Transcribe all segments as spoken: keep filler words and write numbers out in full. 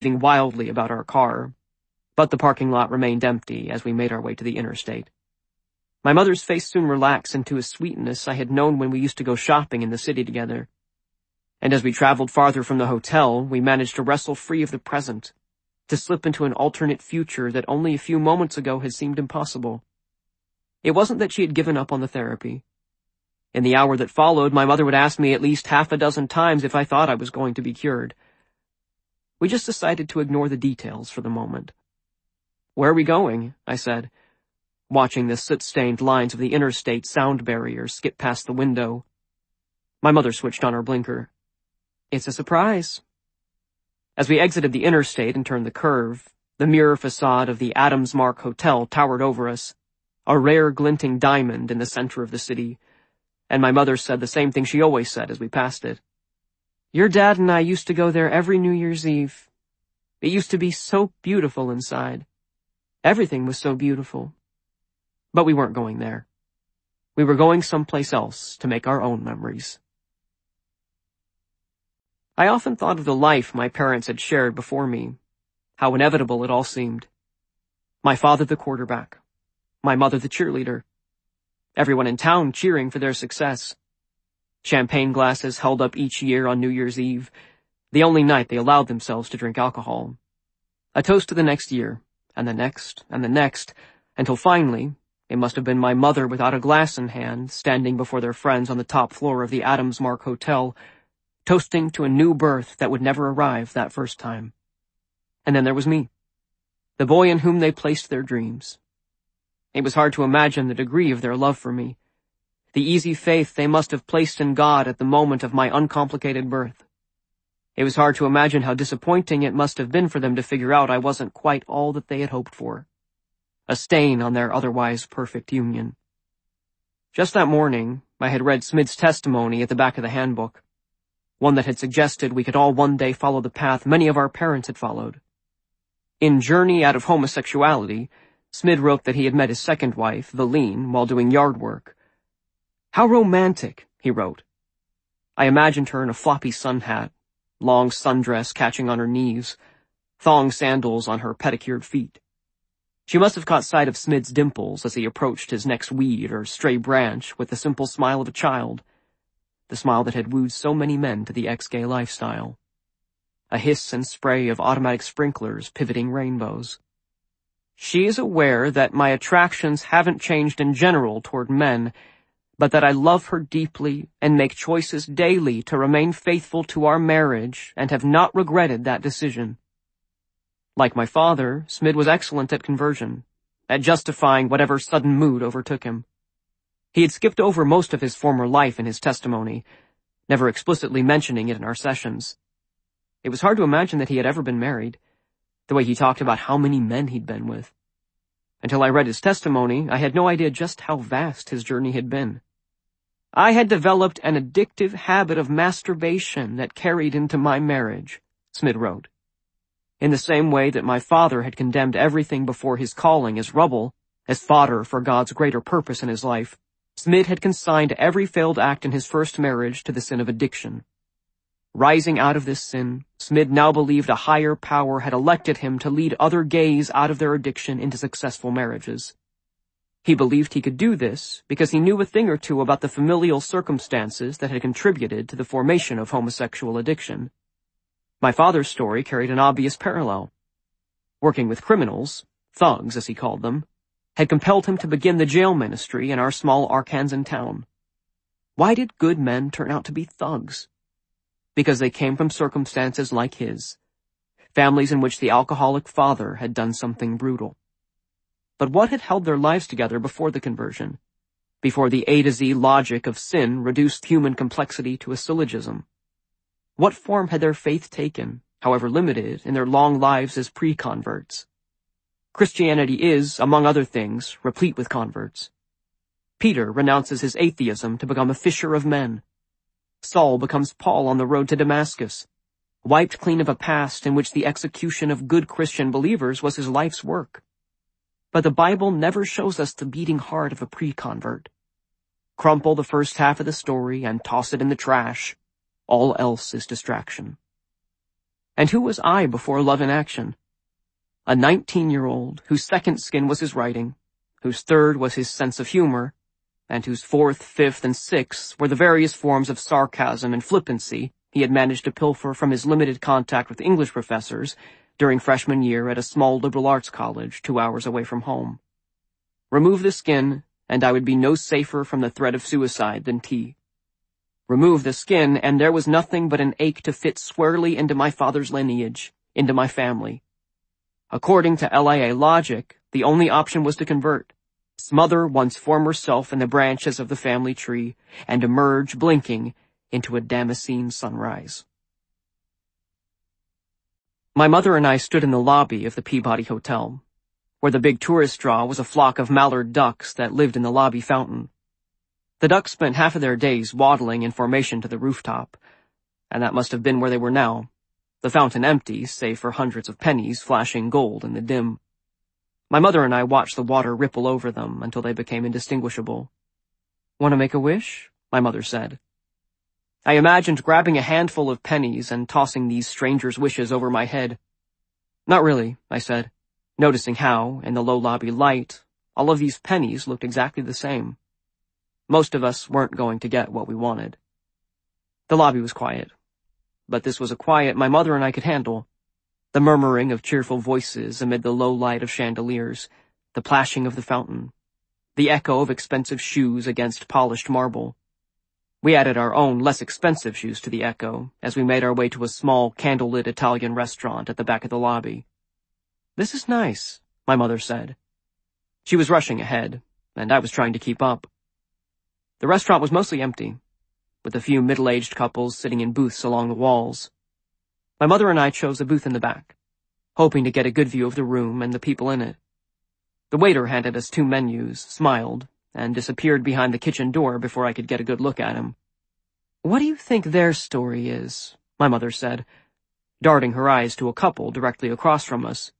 wildly about our car, but the parking lot remained empty as we made our way to the interstate. My mother's face soon relaxed into a sweetness I had known when we used to go shopping in the city together. And as we traveled farther from the hotel, we managed to wrestle free of the present, to slip into an alternate future that only a few moments ago had seemed impossible. It wasn't that she had given up on the therapy. In the hour that followed, my mother would ask me at least half a dozen times if I thought I was going to be cured. We just decided to ignore the details for the moment. "Where are we going?" I said, watching the soot-stained lines of the interstate sound barrier skip past the window. My mother switched on her blinker. "It's a surprise." As we exited the interstate and turned the curve, the mirror facade of the Adams Mark Hotel towered over us, a rare glinting diamond in the center of the city, and my mother said the same thing she always said as we passed it. "Your dad and I used to go there every New Year's Eve. It used to be so beautiful inside. Everything was so beautiful." But we weren't going there. We were going someplace else to make our own memories. I often thought of the life my parents had shared before me, how inevitable it all seemed. My father the quarterback, my mother the cheerleader, everyone in town cheering for their success. Champagne glasses held up each year on New Year's Eve, the only night they allowed themselves to drink alcohol. A toast to the next year, and the next, and the next, until finally, it must have been my mother without a glass in hand, standing before their friends on the top floor of the Adams Mark Hotel, toasting to a new birth that would never arrive that first time. And then there was me, the boy in whom they placed their dreams. It was hard to imagine the degree of their love for me, the easy faith they must have placed in God at the moment of my uncomplicated birth. It was hard to imagine how disappointing it must have been for them to figure out I wasn't quite all that they had hoped for, a stain on their otherwise perfect union. Just that morning, I had read Smid's testimony at the back of the handbook, one that had suggested we could all one day follow the path many of our parents had followed. In Journey Out of Homosexuality, Smid wrote that he had met his second wife, Valine, while doing yard work. "How romantic," he wrote. "I imagined her in a floppy sun hat, long sundress catching on her knees, thong sandals on her pedicured feet. She must have caught sight of Smid's dimples as he approached his next weed or stray branch with the simple smile of a child, the smile that had wooed so many men to the ex-gay lifestyle. A hiss and spray of automatic sprinklers pivoting rainbows. She is aware that my attractions haven't changed in general toward men, but that I love her deeply and make choices daily to remain faithful to our marriage and have not regretted that decision." Like my father, Smid was excellent at conversion, at justifying whatever sudden mood overtook him. He had skipped over most of his former life in his testimony, never explicitly mentioning it in our sessions. It was hard to imagine that he had ever been married, the way he talked about how many men he'd been with. Until I read his testimony, I had no idea just how vast his journey had been. "I had developed an addictive habit of masturbation that carried into my marriage," Smid wrote. In the same way that my father had condemned everything before his calling as rubble, as fodder for God's greater purpose in his life, Smid had consigned every failed act in his first marriage to the sin of addiction. Rising out of this sin, Smid now believed a higher power had elected him to lead other gays out of their addiction into successful marriages. He believed he could do this because he knew a thing or two about the familial circumstances that had contributed to the formation of homosexual addiction. My father's story carried an obvious parallel. Working with criminals, thugs as he called them, had compelled him to begin the jail ministry in our small Arkansan town. Why did good men turn out to be thugs? Because they came from circumstances like his, families in which the alcoholic father had done something brutal. But what had held their lives together before the conversion, before the A to Z logic of sin reduced human complexity to a syllogism? What form had their faith taken, however limited, in their long lives as pre-converts? Christianity is, among other things, replete with converts. Peter renounces his atheism to become a fisher of men. Saul becomes Paul on the road to Damascus, wiped clean of a past in which the execution of good Christian believers was his life's work. But the Bible never shows us the beating heart of a pre-convert. Crumple the first half of the story and toss it in the trash. All else is distraction. And who was I before love in action? A nineteen-year-old whose second skin was his writing, whose third was his sense of humor, and whose fourth, fifth, and sixth were the various forms of sarcasm and flippancy he had managed to pilfer from his limited contact with English professors during freshman year at a small liberal arts college two hours away from home. Remove the skin, and I would be no safer from the threat of suicide than T. Remove the skin, and there was nothing but an ache to fit squarely into my father's lineage, into my family. According to L I A logic, the only option was to convert, smother one's former self in the branches of the family tree, and emerge, blinking, into a Damascene sunrise. My mother and I stood in the lobby of the Peabody Hotel, where the big tourist draw was a flock of mallard ducks that lived in the lobby fountain. The ducks spent half of their days waddling in formation to the rooftop, and that must have been where they were now, the fountain empty save for hundreds of pennies flashing gold in the dim. My mother and I watched the water ripple over them until they became indistinguishable. "Want to make a wish?" my mother said. I imagined grabbing a handful of pennies and tossing these strangers' wishes over my head. "Not really," I said, noticing how, in the low lobby light, all of these pennies looked exactly the same. Most of us weren't going to get what we wanted. The lobby was quiet, but this was a quiet my mother and I could handle. The murmuring of cheerful voices amid the low light of chandeliers, the plashing of the fountain, the echo of expensive shoes against polished marble. We added our own, less expensive shoes to the echo as we made our way to a small, candlelit Italian restaurant at the back of the lobby. "This is nice," my mother said. She was rushing ahead, and I was trying to keep up. The restaurant was mostly empty, with a few middle-aged couples sitting in booths along the walls. My mother and I chose a booth in the back, hoping to get a good view of the room and the people in it. The waiter handed us two menus, smiled, and disappeared behind the kitchen door before I could get a good look at him. "What do you think their story is?" my mother said, darting her eyes to a couple directly across from us.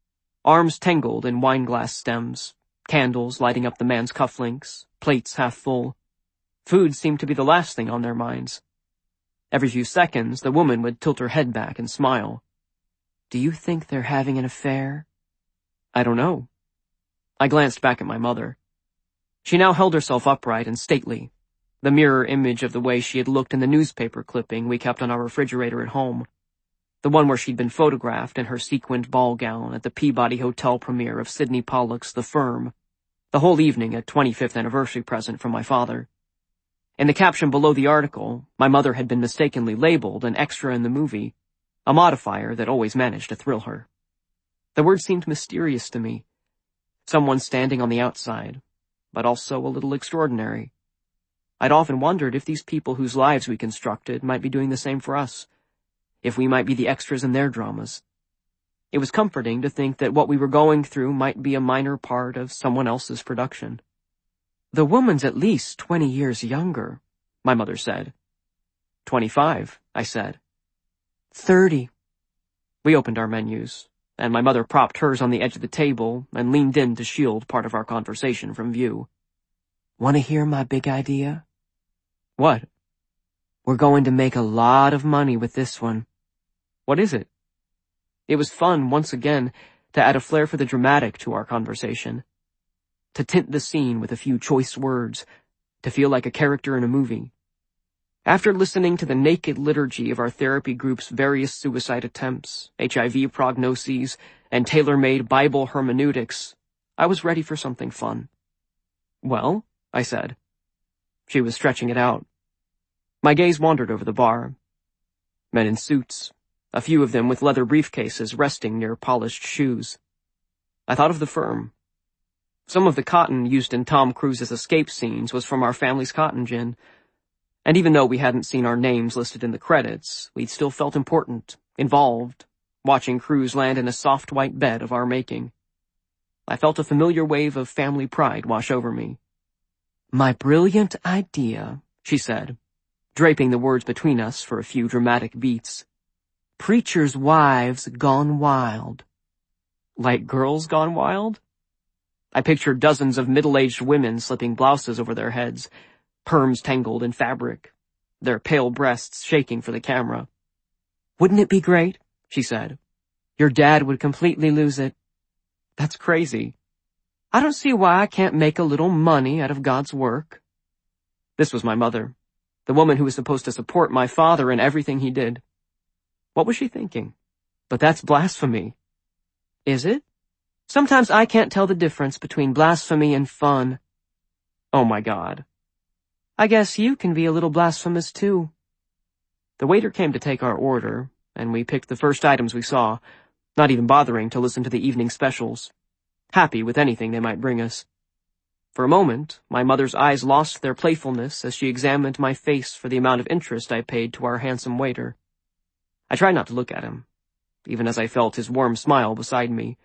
Arms tangled in wine-glass stems, candles lighting up the man's cufflinks, plates half full. Food seemed to be the last thing on their minds. Every few seconds, the woman would tilt her head back and smile. "Do you think they're having an affair?" "I don't know." I glanced back at my mother. She now held herself upright and stately, the mirror image of the way she had looked in the newspaper clipping we kept on our refrigerator at home, the one where she'd been photographed in her sequined ball gown at the Peabody Hotel premiere of Sidney Pollock's The Firm, the whole evening a twenty-fifth anniversary present from my father. In the caption below the article, my mother had been mistakenly labeled an extra in the movie, a modifier that always managed to thrill her. The word seemed mysterious to me. Someone standing on the outside, but also a little extraordinary. I'd often wondered if these people whose lives we constructed might be doing the same for us, if we might be the extras in their dramas. It was comforting to think that what we were going through might be a minor part of someone else's production. "The woman's at least twenty years younger," my mother said. Twenty-five, I said. Thirty. We opened our menus, and my mother propped hers on the edge of the table and leaned in to shield part of our conversation from view. "Want to hear my big idea?" "What?" "We're going to make a lot of money with this one." "What is it?" It was fun, once again, to add a flair for the dramatic to our conversation, to tint the scene with a few choice words, to feel like a character in a movie. After listening to the naked liturgy of our therapy group's various suicide attempts, H I V prognoses, and tailor-made Bible hermeneutics, I was ready for something fun. "Well," I said. She was stretching it out. My gaze wandered over the bar. Men in suits, a few of them with leather briefcases resting near polished shoes. I thought of The Firm. Some of the cotton used in Tom Cruise's escape scenes was from our family's cotton gin. And even though we hadn't seen our names listed in the credits, we'd still felt important, involved, watching Cruise land in a soft white bed of our making. I felt a familiar wave of family pride wash over me. "My brilliant idea," she said, draping the words between us for a few dramatic beats. "Preachers' wives gone wild." Like Girls Gone Wild? I pictured dozens of middle-aged women slipping blouses over their heads, perms tangled in fabric, their pale breasts shaking for the camera. "Wouldn't it be great?" she said. Your dad would completely lose it. That's crazy. I don't see why I can't make a little money out of God's work. This was my mother, the woman who was supposed to support my father in everything he did. What was she thinking? But that's blasphemy. Is it? Sometimes I can't tell the difference between blasphemy and fun. Oh my God. I guess you can be a little blasphemous too. The waiter came to take our order, and we picked the first items we saw, not even bothering to listen to the evening specials, happy with anything they might bring us. For a moment, my mother's eyes lost their playfulness as she examined my face for the amount of interest I paid to our handsome waiter. I tried not to look at him, even as I felt his warm smile beside me.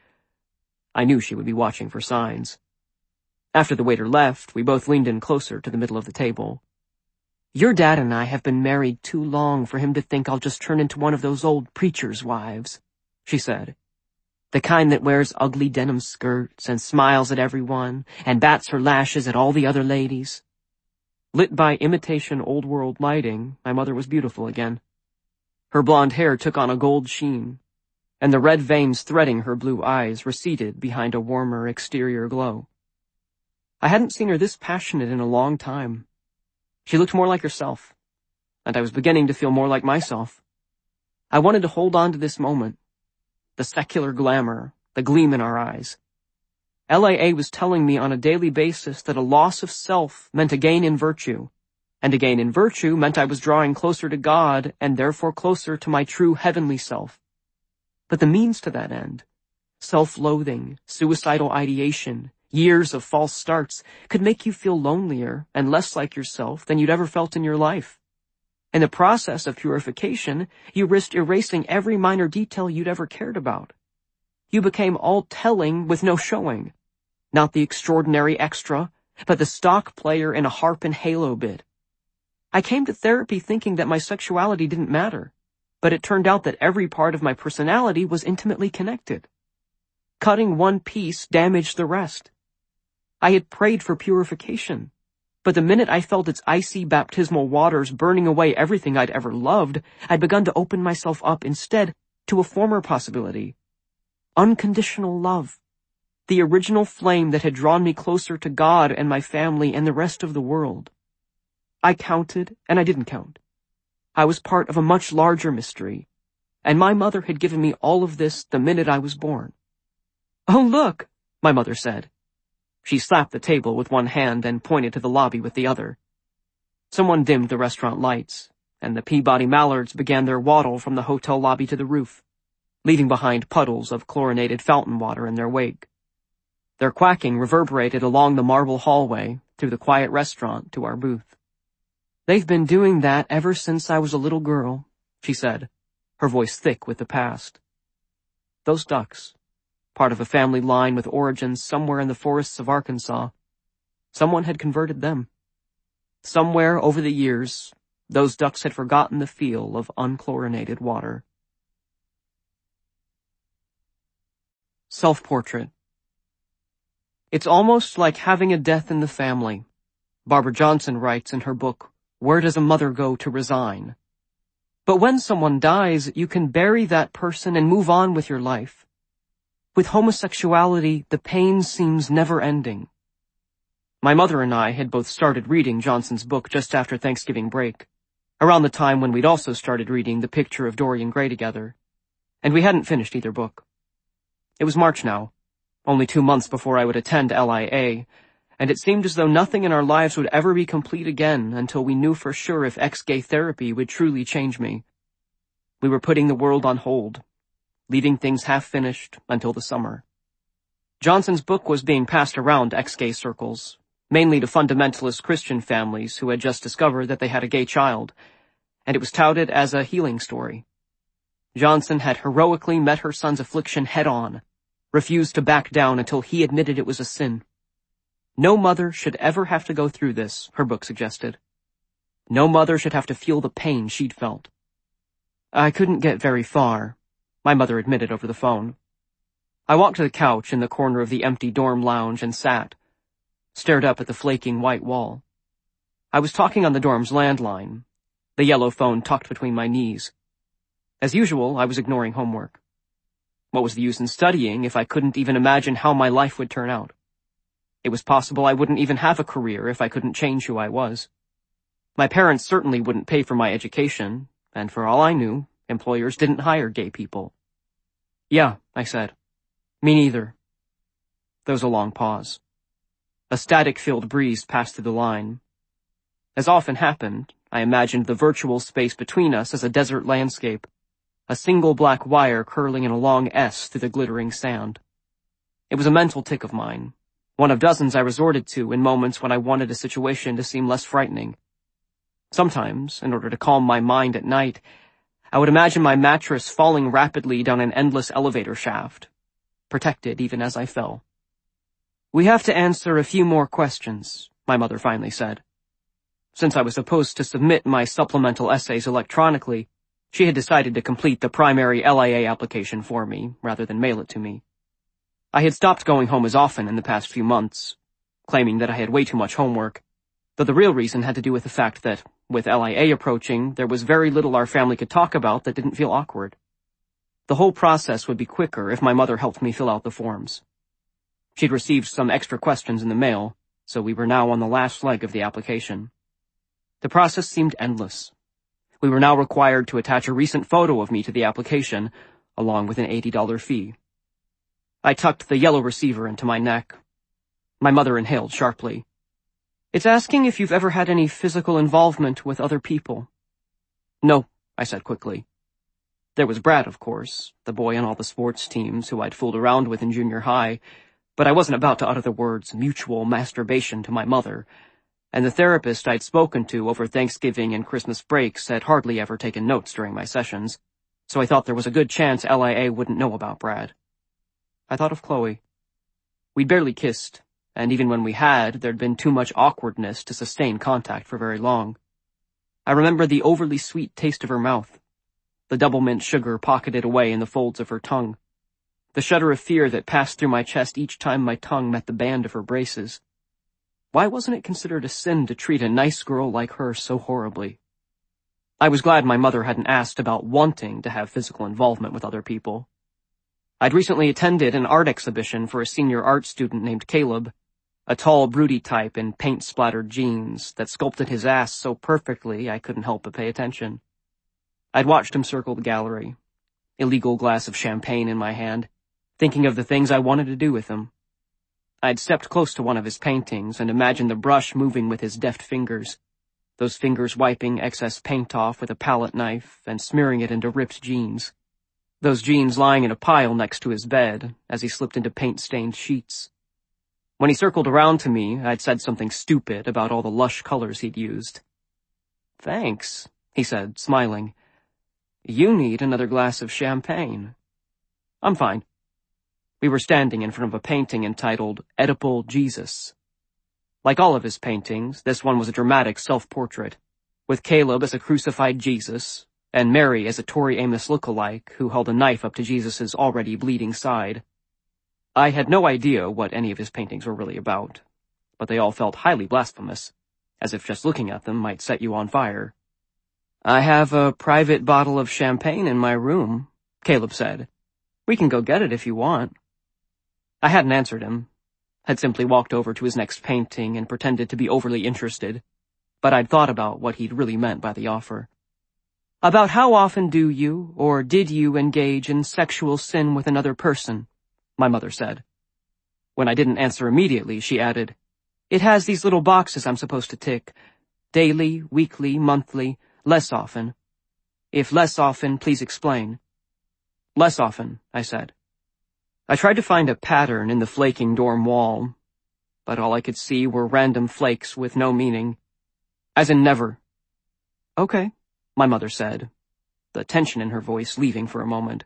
I knew she would be watching for signs. After the waiter left, we both leaned in closer to the middle of the table. Your dad and I have been married too long for him to think I'll just turn into one of those old preacher's wives, she said. The kind that wears ugly denim skirts and smiles at everyone and bats her lashes at all the other ladies. Lit by imitation old-world lighting, my mother was beautiful again. Her blonde hair took on a gold sheen, and the red veins threading her blue eyes receded behind a warmer exterior glow. I hadn't seen her this passionate in a long time. She looked more like herself, and I was beginning to feel more like myself. I wanted to hold on to this moment, the secular glamour, the gleam in our eyes. L A A was telling me on a daily basis that a loss of self meant a gain in virtue, and a gain in virtue meant I was drawing closer to God and therefore closer to my true heavenly self. But the means to that end, self-loathing, suicidal ideation, years of false starts, could make you feel lonelier and less like yourself than you'd ever felt in your life. In the process of purification, you risked erasing every minor detail you'd ever cared about. You became all telling with no showing. Not the extraordinary extra, but the stock player in a harp and halo bid. I came to therapy thinking that my sexuality didn't matter, but it turned out that every part of my personality was intimately connected. Cutting one piece damaged the rest. I had prayed for purification, but the minute I felt its icy baptismal waters burning away everything I'd ever loved, I'd begun to open myself up instead to a former possibility. Unconditional love. The original flame that had drawn me closer to God and my family and the rest of the world. I counted, and I didn't count. I was part of a much larger mystery, and my mother had given me all of this the minute I was born. Oh, look, my mother said. She slapped the table with one hand and pointed to the lobby with the other. Someone dimmed the restaurant lights, and the Peabody Mallards began their waddle from the hotel lobby to the roof, leaving behind puddles of chlorinated fountain water in their wake. Their quacking reverberated along the marble hallway, through the quiet restaurant to our booth. They've been doing that ever since I was a little girl, she said, her voice thick with the past. Those ducks, part of a family line with origins somewhere in the forests of Arkansas. Someone had converted them. Somewhere over the years, those ducks had forgotten the feel of unchlorinated water. Self-portrait. It's almost like having a death in the family, Barbara Johnson writes in her book, Where Does a Mother Go to Resign? But when someone dies, you can bury that person and move on with your life. With homosexuality, the pain seems never-ending. My mother and I had both started reading Johnson's book just after Thanksgiving break, around the time when we'd also started reading The Picture of Dorian Gray together, and we hadn't finished either book. It was March now, only two months before I would attend L I A, and it seemed as though nothing in our lives would ever be complete again until we knew for sure if ex-gay therapy would truly change me. We were putting the world on hold, leaving things half-finished until the summer. Johnson's book was being passed around ex-gay circles, mainly to fundamentalist Christian families who had just discovered that they had a gay child, and it was touted as a healing story. Johnson had heroically met her son's affliction head-on, refused to back down until he admitted it was a sin. No mother should ever have to go through this, her book suggested. No mother should have to feel the pain she'd felt. I couldn't get very far, my mother admitted over the phone. I walked to the couch in the corner of the empty dorm lounge and sat, stared up at the flaking white wall. I was talking on the dorm's landline, the yellow phone tucked between my knees. As usual, I was ignoring homework. What was the use in studying if I couldn't even imagine how my life would turn out? It was possible I wouldn't even have a career if I couldn't change who I was. My parents certainly wouldn't pay for my education, and for all I knew, employers didn't hire gay people. Yeah, I said. Me neither. There was a long pause. A static-filled breeze passed through the line. As often happened, I imagined the virtual space between us as a desert landscape, a single black wire curling in a long S through the glittering sand. It was a mental tic of mine, one of dozens I resorted to in moments when I wanted a situation to seem less frightening. Sometimes, in order to calm my mind at night, I would imagine my mattress falling rapidly down an endless elevator shaft, protected even as I fell. "We have to answer a few more questions," my mother finally said. Since I was supposed to submit my supplemental essays electronically, she had decided to complete the primary L I A application for me, rather than mail it to me. I had stopped going home as often in the past few months, claiming that I had way too much homework, though the real reason had to do with the fact that, with L I A approaching, there was very little our family could talk about that didn't feel awkward. The whole process would be quicker if my mother helped me fill out the forms. She'd received some extra questions in the mail, so we were now on the last leg of the application. The process seemed endless. We were now required to attach a recent photo of me to the application, along with an eighty dollar fee. I tucked the yellow receiver into my neck. My mother inhaled sharply. "It's asking if you've ever had any physical involvement with other people." "No," I said quickly. There was Brad, of course, the boy on all the sports teams who I'd fooled around with in junior high, but I wasn't about to utter the words mutual masturbation to my mother, and the therapist I'd spoken to over Thanksgiving and Christmas breaks had hardly ever taken notes during my sessions, so I thought there was a good chance L I A wouldn't know about Brad. I thought of Chloe. We'd barely kissed, and even when we had, there'd been too much awkwardness to sustain contact for very long. I remember the overly sweet taste of her mouth, the double mint sugar pocketed away in the folds of her tongue, the shudder of fear that passed through my chest each time my tongue met the band of her braces. Why wasn't it considered a sin to treat a nice girl like her so horribly? I was glad my mother hadn't asked about wanting to have physical involvement with other people. I'd recently attended an art exhibition for a senior art student named Caleb, a tall, broody type in paint-splattered jeans that sculpted his ass so perfectly I couldn't help but pay attention. I'd watched him circle the gallery, illegal glass of champagne in my hand, thinking of the things I wanted to do with him. I'd stepped close to one of his paintings and imagined the brush moving with his deft fingers, those fingers wiping excess paint off with a palette knife and smearing it into ripped jeans, those jeans lying in a pile next to his bed as he slipped into paint-stained sheets. When he circled around to me, I'd said something stupid about all the lush colors he'd used. "Thanks," he said, smiling. "You need another glass of champagne." "I'm fine." We were standing in front of a painting entitled Oedipal Jesus. Like all of his paintings, this one was a dramatic self-portrait, with Caleb as a crucified Jesus, and Mary as a Tori Amos look-alike who held a knife up to Jesus's already bleeding side. I had no idea what any of his paintings were really about, but they all felt highly blasphemous, as if just looking at them might set you on fire. "I have a private bottle of champagne in my room," Caleb said. "We can go get it if you want." I hadn't answered him, had simply walked over to his next painting and pretended to be overly interested, but I'd thought about what he'd really meant by the offer. "About how often do you, or did you, engage in sexual sin with another person?" my mother said. When I didn't answer immediately, she added, "It has these little boxes I'm supposed to tick. Daily, weekly, monthly, less often. If less often, please explain." "Less often," I said. I tried to find a pattern in the flaking dorm wall, but all I could see were random flakes with no meaning. As in never. "Okay," my mother said, the tension in her voice leaving for a moment.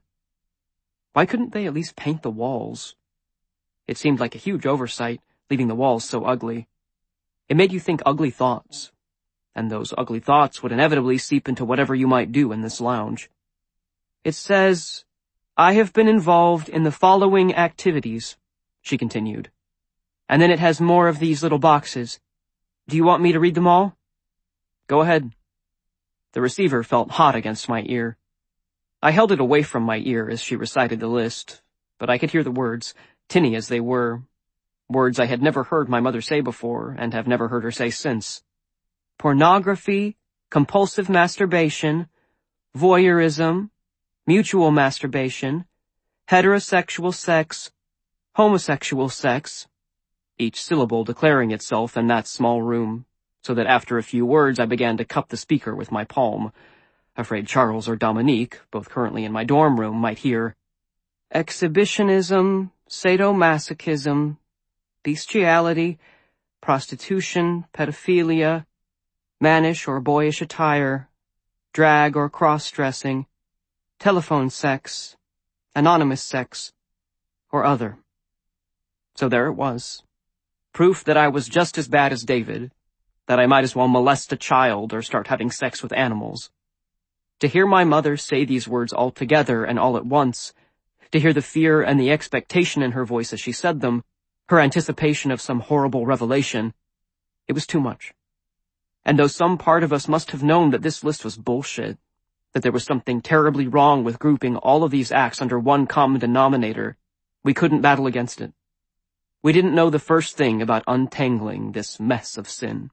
Why couldn't they at least paint the walls? It seemed like a huge oversight, leaving the walls so ugly. It made you think ugly thoughts, and those ugly thoughts would inevitably seep into whatever you might do in this lounge. "It says, I have been involved in the following activities," she continued. "And then it has more of these little boxes. Do you want me to read them all?" "Go ahead." The receiver felt hot against my ear. I held it away from my ear as she recited the list, but I could hear the words, tinny as they were, words I had never heard my mother say before and have never heard her say since. Pornography, compulsive masturbation, voyeurism, mutual masturbation, heterosexual sex, homosexual sex, each syllable declaring itself in that small room, so that after a few words I began to cup the speaker with my palm, afraid Charles or Dominique, both currently in my dorm room, might hear exhibitionism, sadomasochism, bestiality, prostitution, pedophilia, mannish or boyish attire, drag or cross-dressing, telephone sex, anonymous sex, or other. So there it was. Proof that I was just as bad as David, that I might as well molest a child or start having sex with animals. To hear my mother say these words all together and all at once, to hear the fear and the expectation in her voice as she said them, her anticipation of some horrible revelation, it was too much. And though some part of us must have known that this list was bullshit, that there was something terribly wrong with grouping all of these acts under one common denominator, we couldn't battle against it. We didn't know the first thing about untangling this mess of sin.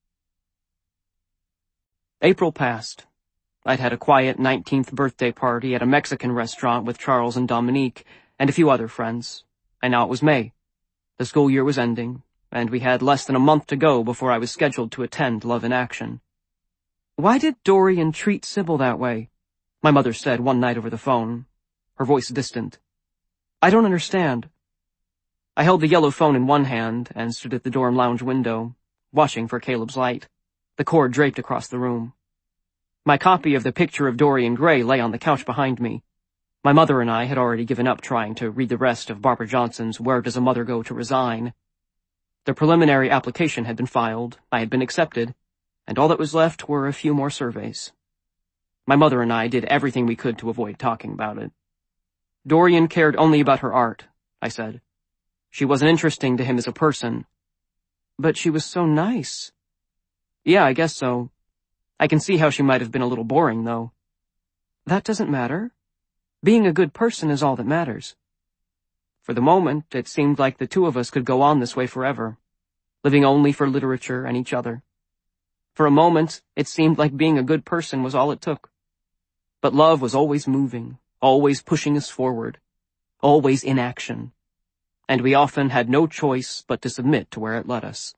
April passed. I'd had a quiet nineteenth birthday party at a Mexican restaurant with Charles and Dominique and a few other friends, and now it was May. The school year was ending, and we had less than a month to go before I was scheduled to attend Love in Action. "Why did Dorian treat Sybil that way?" my mother said one night over the phone, her voice distant. "I don't understand." I held the yellow phone in one hand and stood at the dorm lounge window, watching for Caleb's light, the cord draped across the room. My copy of The Picture of Dorian Gray lay on the couch behind me. My mother and I had already given up trying to read the rest of Barbara Johnson's Where Does a Mother Go to Resign? The preliminary application had been filed, I had been accepted, and all that was left were a few more surveys. My mother and I did everything we could to avoid talking about it. Dorian cared only about her art, I said. She wasn't interesting to him as a person. But she was so nice. Yeah, I guess so. I can see how she might have been a little boring, though. That doesn't matter. Being a good person is all that matters. For the moment, it seemed like the two of us could go on this way forever, living only for literature and each other. For a moment, it seemed like being a good person was all it took. But love was always moving, always pushing us forward, always in action, and we often had no choice but to submit to where it led us.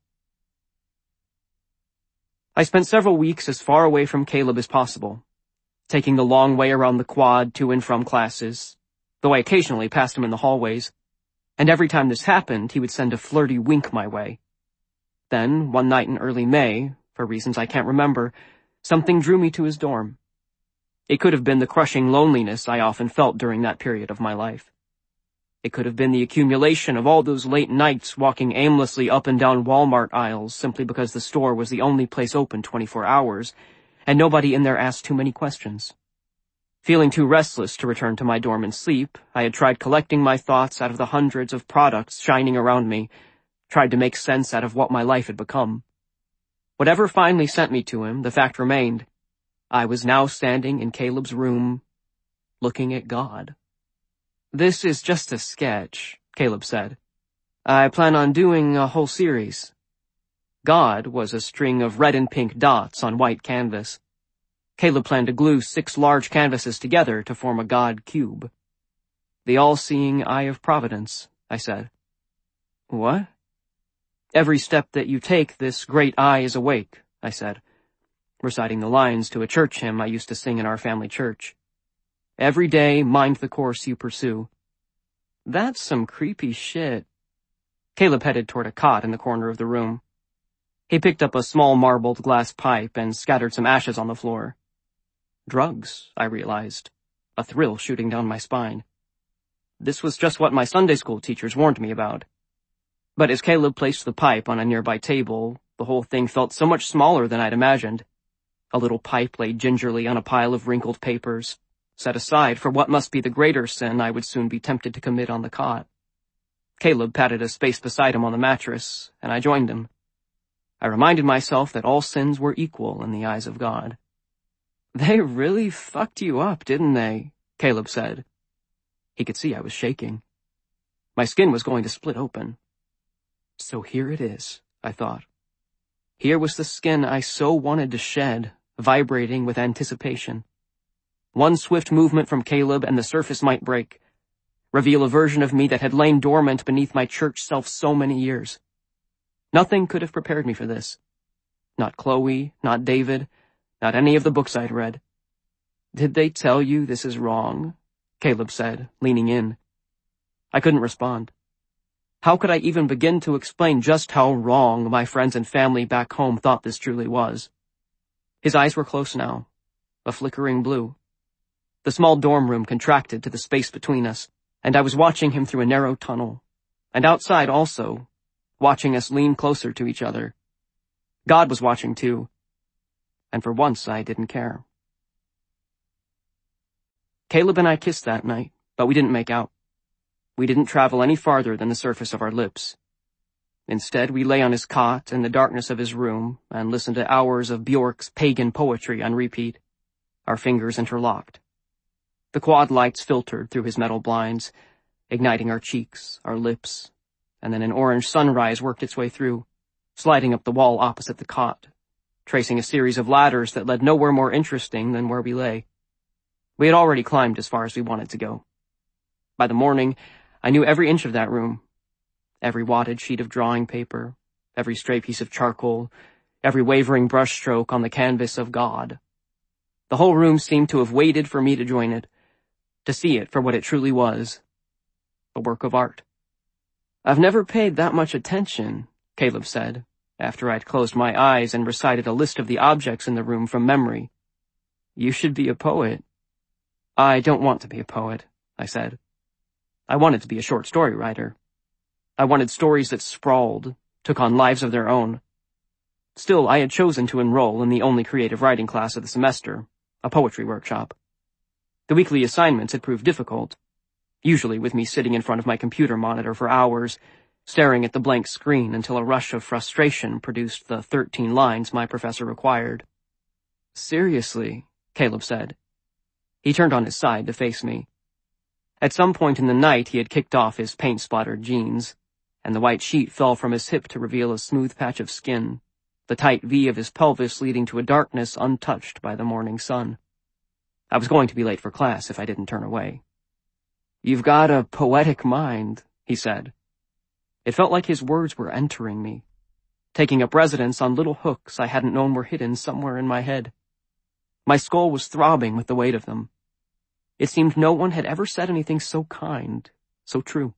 I spent several weeks as far away from Caleb as possible, taking the long way around the quad to and from classes, though I occasionally passed him in the hallways, and every time this happened, he would send a flirty wink my way. Then, one night in early May, for reasons I can't remember, something drew me to his dorm. It could have been the crushing loneliness I often felt during that period of my life. It could have been the accumulation of all those late nights walking aimlessly up and down Walmart aisles simply because the store was the only place open twenty-four hours, and nobody in there asked too many questions. Feeling too restless to return to my dorm and sleep, I had tried collecting my thoughts out of the hundreds of products shining around me, tried to make sense out of what my life had become. Whatever finally sent me to him, the fact remained. I was now standing in Caleb's room, looking at God. "This is just a sketch," Caleb said. "I plan on doing a whole series." God was a string of red and pink dots on white canvas. Caleb planned to glue six large canvases together to form a God cube. "The all-seeing eye of Providence," I said. "What?" "Every step that you take, this great eye is awake," I said, reciting the lines to a church hymn I used to sing in our family church. "Every day, mind the course you pursue." That's some creepy shit. Caleb headed toward a cot in the corner of the room. He picked up a small marbled glass pipe and scattered some ashes on the floor. Drugs, I realized, a thrill shooting down my spine. This was just what my Sunday school teachers warned me about. But as Caleb placed the pipe on a nearby table, the whole thing felt so much smaller than I'd imagined. A little pipe laid gingerly on a pile of wrinkled papers, set aside for what must be the greater sin I would soon be tempted to commit on the cot. Caleb patted a space beside him on the mattress, and I joined him. I reminded myself that all sins were equal in the eyes of God. "They really fucked you up, didn't they?" Caleb said. He could see I was shaking. My skin was going to split open. So here it is, I thought. Here was the skin I so wanted to shed, vibrating with anticipation. One swift movement from Caleb and the surface might break, reveal a version of me that had lain dormant beneath my church self so many years. Nothing could have prepared me for this. Not Chloe, not David, not any of the books I'd read. Did they tell you this is wrong? Caleb said, leaning in. I couldn't respond. How could I even begin to explain just how wrong my friends and family back home thought this truly was? His eyes were close now, a flickering blue. The small dorm room contracted to the space between us, and I was watching him through a narrow tunnel, and outside also, watching us lean closer to each other. God was watching too, and for once I didn't care. Caleb and I kissed that night, but we didn't make out. We didn't travel any farther than the surface of our lips. Instead, we lay on his cot in the darkness of his room and listened to hours of Bjork's pagan poetry on repeat, our fingers interlocked. The quad lights filtered through his metal blinds, igniting our cheeks, our lips, and then an orange sunrise worked its way through, sliding up the wall opposite the cot, tracing a series of ladders that led nowhere more interesting than where we lay. We had already climbed as far as we wanted to go. By the morning, I knew every inch of that room, every wadded sheet of drawing paper, every stray piece of charcoal, every wavering brushstroke on the canvas of God. The whole room seemed to have waited for me to join it, to see it for what it truly was, a work of art. I've never paid that much attention, Caleb said, after I'd closed my eyes and recited a list of the objects in the room from memory. You should be a poet. I don't want to be a poet, I said. I wanted to be a short story writer. I wanted stories that sprawled, took on lives of their own. Still, I had chosen to enroll in the only creative writing class of the semester, a poetry workshop. The weekly assignments had proved difficult, usually with me sitting in front of my computer monitor for hours, staring at the blank screen until a rush of frustration produced the thirteen lines my professor required. Seriously, Caleb said. He turned on his side to face me. At some point in the night he had kicked off his paint-splattered jeans, and the white sheet fell from his hip to reveal a smooth patch of skin, the tight V of his pelvis leading to a darkness untouched by the morning sun. I was going to be late for class if I didn't turn away. You've got a poetic mind, he said. It felt like his words were entering me, taking up residence on little hooks I hadn't known were hidden somewhere in my head. My skull was throbbing with the weight of them. It seemed no one had ever said anything so kind, so true.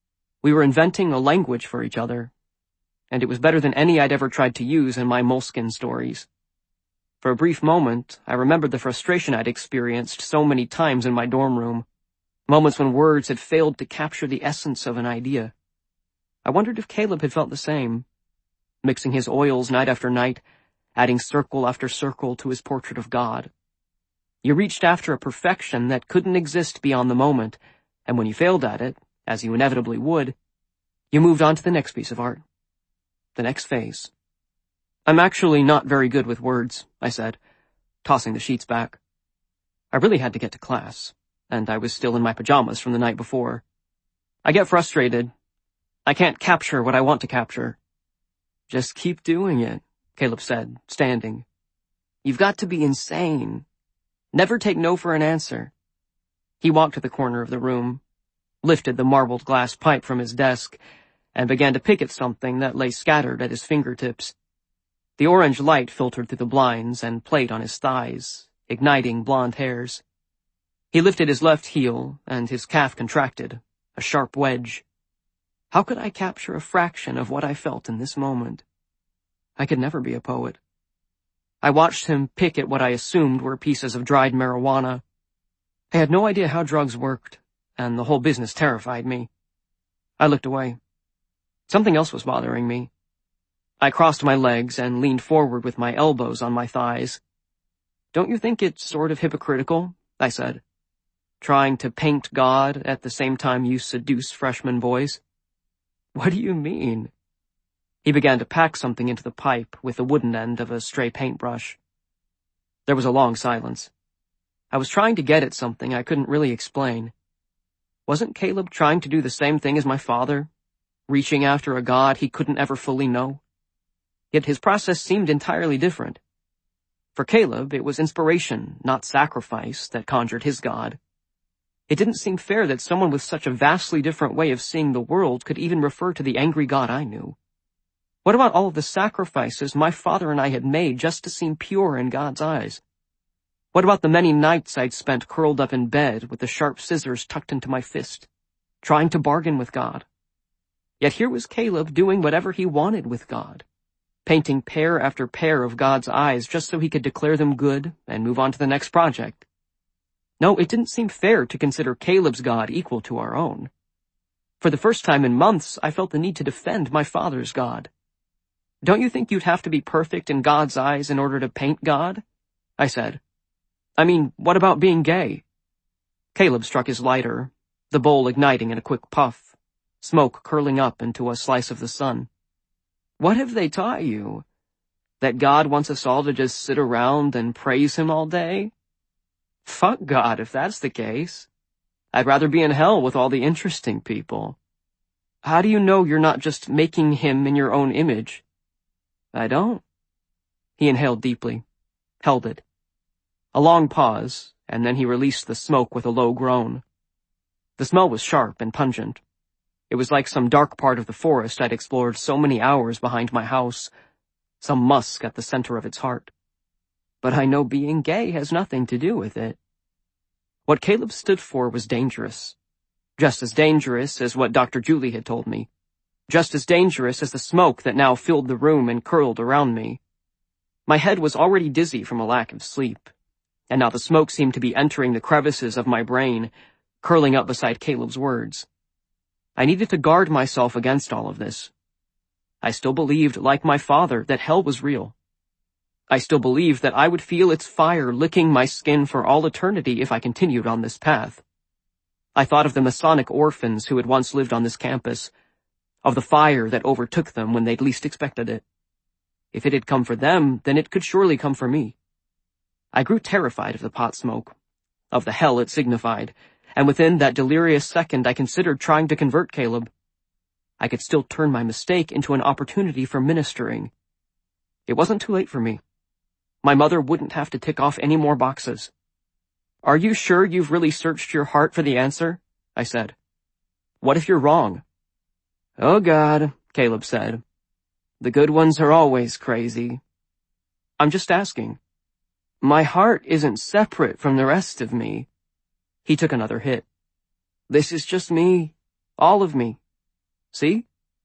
We were inventing a language for each other, and it was better than any I'd ever tried to use in my Moleskine stories. For a brief moment, I remembered the frustration I'd experienced so many times in my dorm room, moments when words had failed to capture the essence of an idea. I wondered if Caleb had felt the same, mixing his oils night after night, adding circle after circle to his portrait of God. You reached after a perfection that couldn't exist beyond the moment, and when you failed at it, as you inevitably would, you moved on to the next piece of art, the next phase. I'm actually not very good with words, I said, tossing the sheets back. I really had to get to class, and I was still in my pajamas from the night before. I get frustrated. I can't capture what I want to capture. Just keep doing it, Caleb said, standing. You've got to be insane. Never take no for an answer. He walked to the corner of the room, lifted the marbled glass pipe from his desk, and began to pick at something that lay scattered at his fingertips. The orange light filtered through the blinds and played on his thighs, igniting blonde hairs. He lifted his left heel, and his calf contracted, a sharp wedge. How could I capture a fraction of what I felt in this moment? I could never be a poet. I watched him pick at what I assumed were pieces of dried marijuana. I had no idea how drugs worked, and the whole business terrified me. I looked away. Something else was bothering me. I crossed my legs and leaned forward with my elbows on my thighs. Don't you think it's sort of hypocritical? I said. Trying to paint God at the same time you seduce freshman boys? What do you mean? He began to pack something into the pipe with the wooden end of a stray paintbrush. There was a long silence. I was trying to get at something I couldn't really explain. Wasn't Caleb trying to do the same thing as my father, reaching after a God he couldn't ever fully know? Yet his process seemed entirely different. For Caleb, it was inspiration, not sacrifice, that conjured his God. It didn't seem fair that someone with such a vastly different way of seeing the world could even refer to the angry God I knew. What about all of the sacrifices my father and I had made just to seem pure in God's eyes? What about the many nights I'd spent curled up in bed with the sharp scissors tucked into my fist, trying to bargain with God? Yet here was Caleb doing whatever he wanted with God, painting pair after pair of God's eyes just so he could declare them good and move on to the next project. No, it didn't seem fair to consider Caleb's God equal to our own. For the first time in months, I felt the need to defend my father's God. Don't you think you'd have to be perfect in God's eyes in order to paint God? I said. I mean, what about being gay? Caleb struck his lighter, the bowl igniting in a quick puff, smoke curling up into a slice of the sun. What have they taught you? That God wants us all to just sit around and praise him all day? Fuck God if that's the case. I'd rather be in hell with all the interesting people. How do you know you're not just making him in your own image? I don't. He inhaled deeply, held it. A long pause, and then he released the smoke with a low groan. The smell was sharp and pungent. It was like some dark part of the forest I'd explored so many hours behind my house, some musk at the center of its heart. But I know being gay has nothing to do with it. What Caleb stood for was dangerous. Just as dangerous as what Doctor Julie had told me. Just as dangerous as the smoke that now filled the room and curled around me. My head was already dizzy from a lack of sleep, and now the smoke seemed to be entering the crevices of my brain, curling up beside Caleb's words. I needed to guard myself against all of this. I still believed, like my father, that hell was real. I still believed that I would feel its fire licking my skin for all eternity if I continued on this path. I thought of the Masonic orphans who had once lived on this campus, of the fire that overtook them when they'd least expected it. If it had come for them, then it could surely come for me. I grew terrified of the pot smoke, of the hell it signified, and within that delirious second I considered trying to convert Caleb. I could still turn my mistake into an opportunity for ministering. It wasn't too late for me. My mother wouldn't have to tick off any more boxes. Are you sure you've really searched your heart for the answer? I said. What if you're wrong? Oh God, Caleb said. The good ones are always crazy. I'm just asking. My heart isn't separate from the rest of me. He took another hit. This is just me. All of me. See?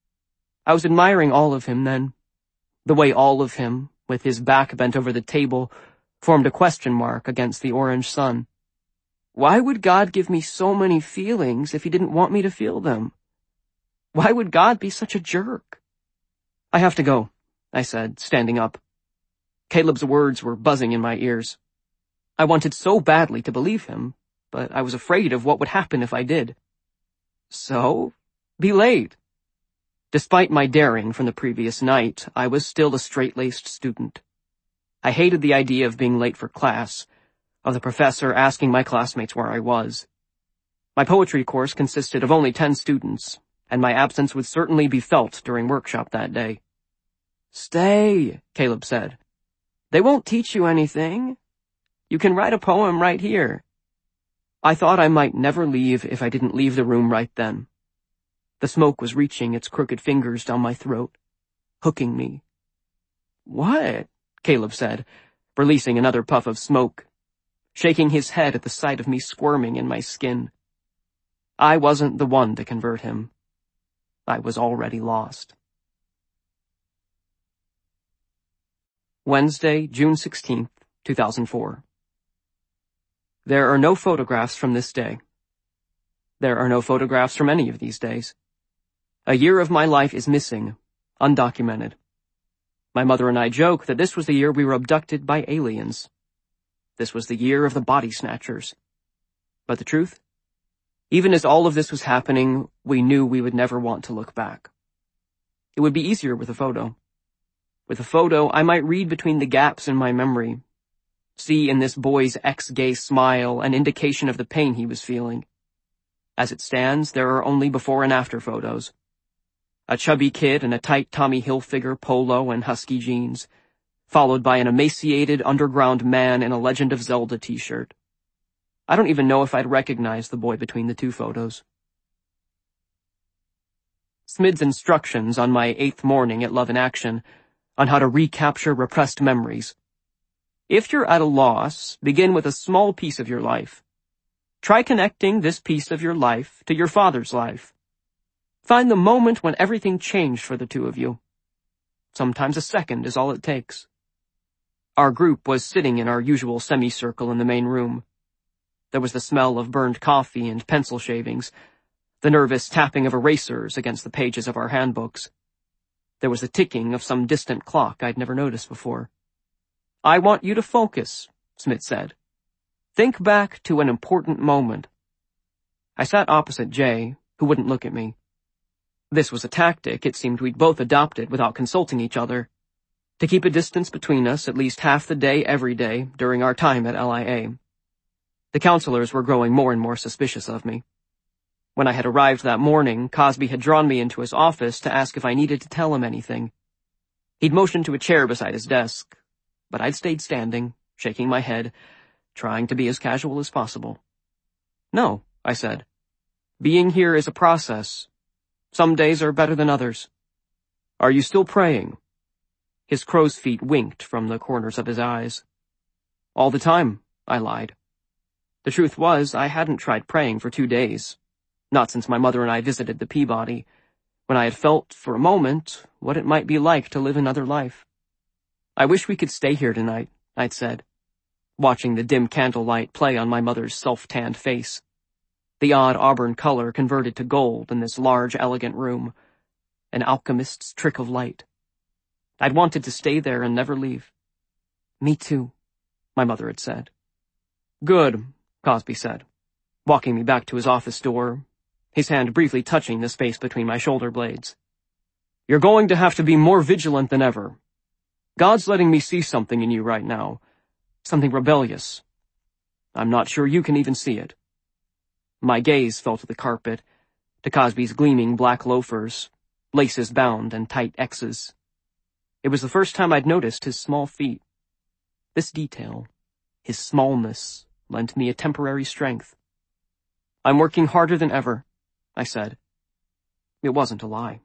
I was admiring all of him then. The way all of him, with his back bent over the table, formed a question mark against the orange sun. Why would God give me so many feelings if he didn't want me to feel them? Why would God be such a jerk? I have to go, I said, standing up. Caleb's words were buzzing in my ears. I wanted so badly to believe him, but I was afraid of what would happen if I did. So, be late. Despite my daring from the previous night, I was still a straight-laced student. I hated the idea of being late for class, of the professor asking my classmates where I was. My poetry course consisted of only ten students, and my absence would certainly be felt during workshop that day. Stay, Caleb said. They won't teach you anything. You can write a poem right here. I thought I might never leave if I didn't leave the room right then. The smoke was reaching its crooked fingers down my throat, hooking me. What? Caleb said, releasing another puff of smoke, shaking his head at the sight of me squirming in my skin. I wasn't the one to convert him. I was already lost. Wednesday, June sixteenth, two thousand four. There are no photographs from this day. There are no photographs from any of these days. A year of my life is missing, undocumented. My mother and I joke that this was the year we were abducted by aliens. This was the year of the body snatchers. But the truth? Even as all of this was happening, we knew we would never want to look back. It would be easier with a photo. With a photo, I might read between the gaps in my memory, see in this boy's ex-gay smile an indication of the pain he was feeling. As it stands, there are only before and after photos. A chubby kid in a tight Tommy Hilfiger polo and husky jeans, followed by an emaciated underground man in a Legend of Zelda t-shirt. I don't even know if I'd recognize the boy between the two photos. Smid's instructions on my eighth morning at Love in Action on how to recapture repressed memories. If you're at a loss, begin with a small piece of your life. Try connecting this piece of your life to your father's life. Find the moment when everything changed for the two of you. Sometimes a second is all it takes. Our group was sitting in our usual semicircle in the main room. There was the smell of burned coffee and pencil shavings, the nervous tapping of erasers against the pages of our handbooks. There was the ticking of some distant clock I'd never noticed before. "I want you to focus," Smid said. "Think back to an important moment." I sat opposite Jay, who wouldn't look at me. This was a tactic it seemed we'd both adopted without consulting each other, to keep a distance between us at least half the day every day during our time at L I A. The counselors were growing more and more suspicious of me. When I had arrived that morning, Cosby had drawn me into his office to ask if I needed to tell him anything. He'd motioned to a chair beside his desk, but I'd stayed standing, shaking my head, trying to be as casual as possible. "No," I said. "Being here is a process. Some days are better than others. Are you still praying?" His crow's feet winked from the corners of his eyes. "All the time," I lied. The truth was, I hadn't tried praying for two days. Not since my mother and I visited the Peabody, when I had felt, for a moment, what it might be like to live another life. "I wish we could stay here tonight," I'd said, watching the dim candlelight play on my mother's self-tanned face. The odd auburn color converted to gold in this large, elegant room, an alchemist's trick of light. I'd wanted to stay there and never leave. "Me too," my mother had said. "Good," Cosby said, walking me back to his office door, his hand briefly touching the space between my shoulder blades. "You're going to have to be more vigilant than ever. God's letting me see something in you right now, something rebellious. I'm not sure you can even see it." My gaze fell to the carpet, to Cosby's gleaming black loafers, laces bound and tight X's. It was the first time I'd noticed his small feet. This detail, his smallness, lent me a temporary strength. "I'm working harder than ever," I said. It wasn't a lie.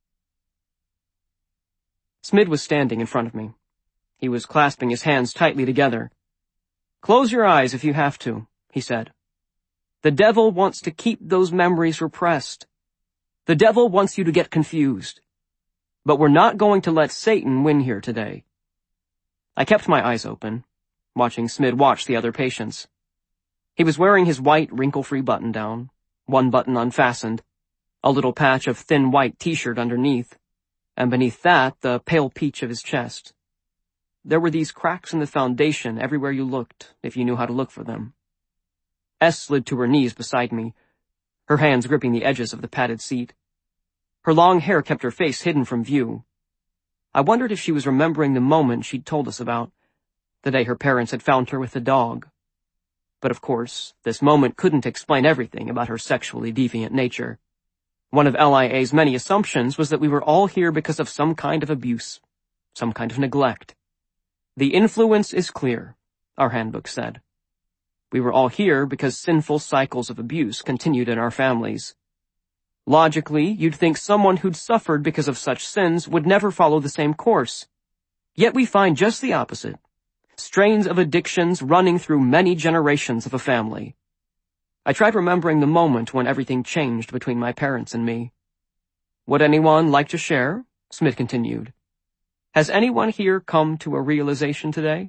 Smid was standing in front of me. He was clasping his hands tightly together. "Close your eyes if you have to," he said. "The devil wants to keep those memories repressed. The devil wants you to get confused. But we're not going to let Satan win here today." I kept my eyes open, watching Smid watch the other patients. He was wearing his white, wrinkle-free button-down, one button unfastened, a little patch of thin white t-shirt underneath, and beneath that, the pale peach of his chest. There were these cracks in the foundation everywhere you looked, if you knew how to look for them. S slid to her knees beside me, her hands gripping the edges of the padded seat. Her long hair kept her face hidden from view. I wondered if she was remembering the moment she'd told us about, the day her parents had found her with the dog. But of course, this moment couldn't explain everything about her sexually deviant nature. One of L I A's many assumptions was that we were all here because of some kind of abuse, some kind of neglect. "The influence is clear," our handbook said. We were all here because sinful cycles of abuse continued in our families. Logically, you'd think someone who'd suffered because of such sins would never follow the same course. Yet we find just the opposite. Strains of addictions running through many generations of a family. I tried remembering the moment when everything changed between my parents and me. "Would anyone like to share?" Smid continued. "Has anyone here come to a realization today?"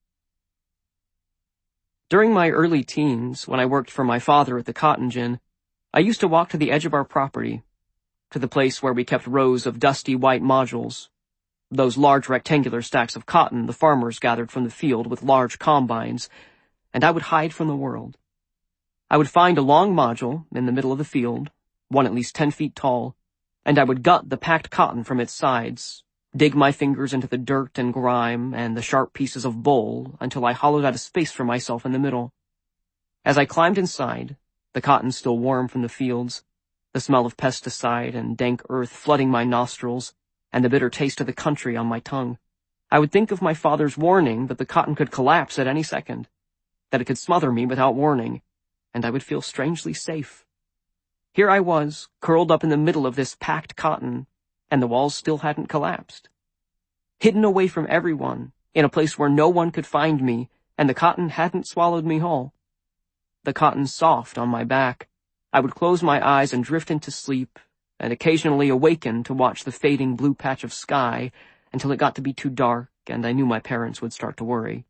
During my early teens, when I worked for my father at the cotton gin, I used to walk to the edge of our property, to the place where we kept rows of dusty white modules, those large rectangular stacks of cotton the farmers gathered from the field with large combines, and I would hide from the world. I would find a long module in the middle of the field, one at least ten feet tall, and I would gut the packed cotton from its sides, dig my fingers into the dirt and grime and the sharp pieces of bowl until I hollowed out a space for myself in the middle. As I climbed inside, the cotton still warm from the fields, the smell of pesticide and dank earth flooding my nostrils, and the bitter taste of the country on my tongue, I would think of my father's warning that the cotton could collapse at any second, that it could smother me without warning, and I would feel strangely safe. Here I was, curled up in the middle of this packed cotton, and the walls still hadn't collapsed. Hidden away from everyone, in a place where no one could find me, and the cotton hadn't swallowed me whole. The cotton soft on my back, I would close my eyes and drift into sleep, and occasionally awaken to watch the fading blue patch of sky until it got to be too dark and I knew my parents would start to worry.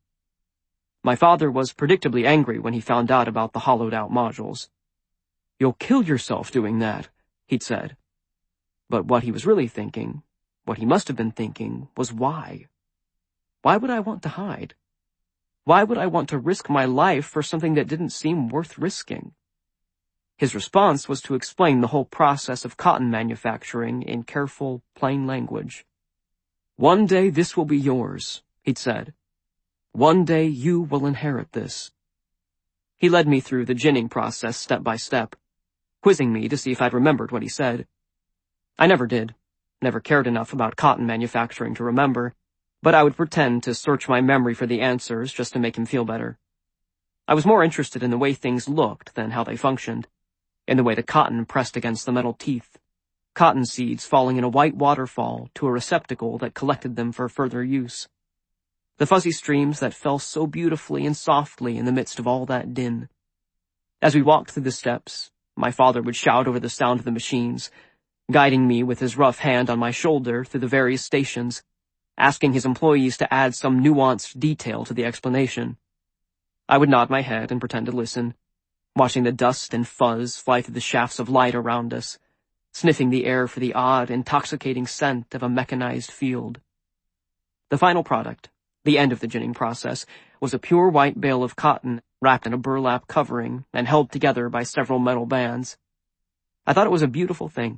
My father was predictably angry when he found out about the hollowed-out modules. "You'll kill yourself doing that," he'd said. But what he was really thinking, what he must have been thinking, was why? Why would I want to hide? Why would I want to risk my life for something that didn't seem worth risking? His response was to explain the whole process of cotton manufacturing in careful, plain language. "One day this will be yours," he'd said. "One day you will inherit this." He led me through the ginning process step by step, quizzing me to see if I'd remembered what he said. I never did, never cared enough about cotton manufacturing to remember, but I would pretend to search my memory for the answers just to make him feel better. I was more interested in the way things looked than how they functioned, in the way the cotton pressed against the metal teeth, cotton seeds falling in a white waterfall to a receptacle that collected them for further use. The fuzzy streams that fell so beautifully and softly in the midst of all that din. As we walked through the steps, my father would shout over the sound of the machines, guiding me with his rough hand on my shoulder through the various stations, asking his employees to add some nuanced detail to the explanation. I would nod my head and pretend to listen, watching the dust and fuzz fly through the shafts of light around us, sniffing the air for the odd, intoxicating scent of a mechanized field. The final product, the end of the ginning process, was a pure white bale of cotton wrapped in a burlap covering and held together by several metal bands. I thought it was a beautiful thing.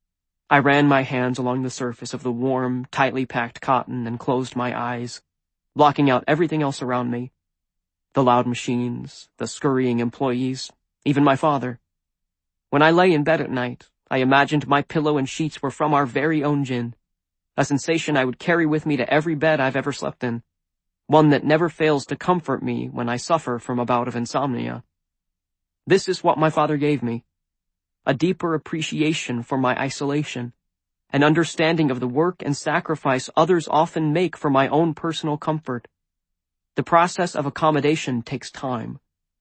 I ran my hands along the surface of the warm, tightly packed cotton and closed my eyes, blocking out everything else around me. The loud machines, the scurrying employees, even my father. When I lay in bed at night, I imagined my pillow and sheets were from our very own gin, a sensation I would carry with me to every bed I've ever slept in, one that never fails to comfort me when I suffer from a bout of insomnia. This is what my father gave me. A deeper appreciation for my isolation, an understanding of the work and sacrifice others often make for my own personal comfort. The process of accommodation takes time.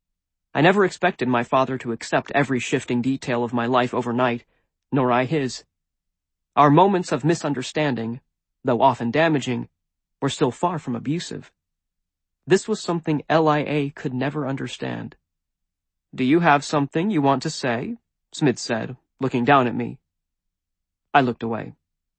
I never expected my father to accept every shifting detail of my life overnight, nor I his. Our moments of misunderstanding, though often damaging, were still far from abusive. This was something L I A could never understand. "Do you have something you want to say?" Smith said, looking down at me. I looked away.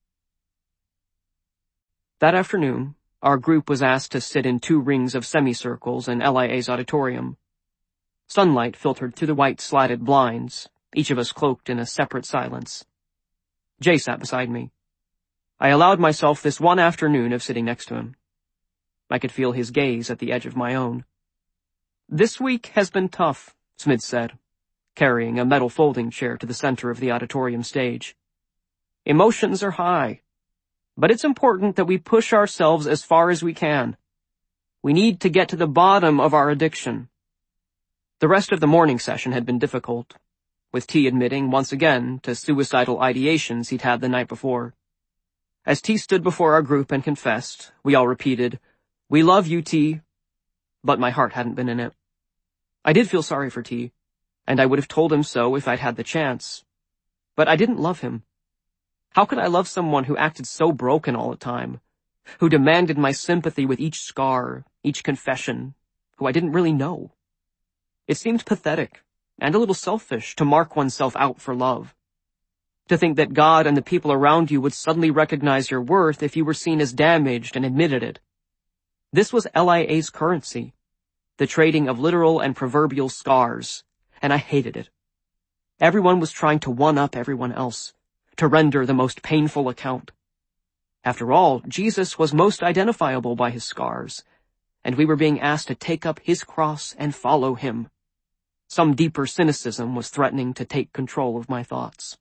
That afternoon, our group was asked to sit in two rings of semicircles in L I A's auditorium. Sunlight filtered through the white slatted blinds, each of us cloaked in a separate silence. Jay sat beside me. I allowed myself this one afternoon of sitting next to him. I could feel his gaze at the edge of my own. "This week has been tough," Smith said, carrying a metal folding chair to the center of the auditorium stage. "Emotions are high, but it's important that we push ourselves as far as we can. We need to get to the bottom of our addiction." The rest of the morning session had been difficult, with T admitting once again to suicidal ideations he'd had the night before. As T stood before our group and confessed, we all repeated, "We love you, T," but my heart hadn't been in it. I did feel sorry for T, and I would have told him so if I'd had the chance. But I didn't love him. How could I love someone who acted so broken all the time, who demanded my sympathy with each scar, each confession, who I didn't really know? It seemed pathetic, and a little selfish, to mark oneself out for love. To think that God and the people around you would suddenly recognize your worth if you were seen as damaged and admitted it. This was L I A's currency, the trading of literal and proverbial scars, and I hated it. Everyone was trying to one-up everyone else, to render the most painful account. After all, Jesus was most identifiable by his scars, and we were being asked to take up his cross and follow him. Some deeper cynicism was threatening to take control of my thoughts.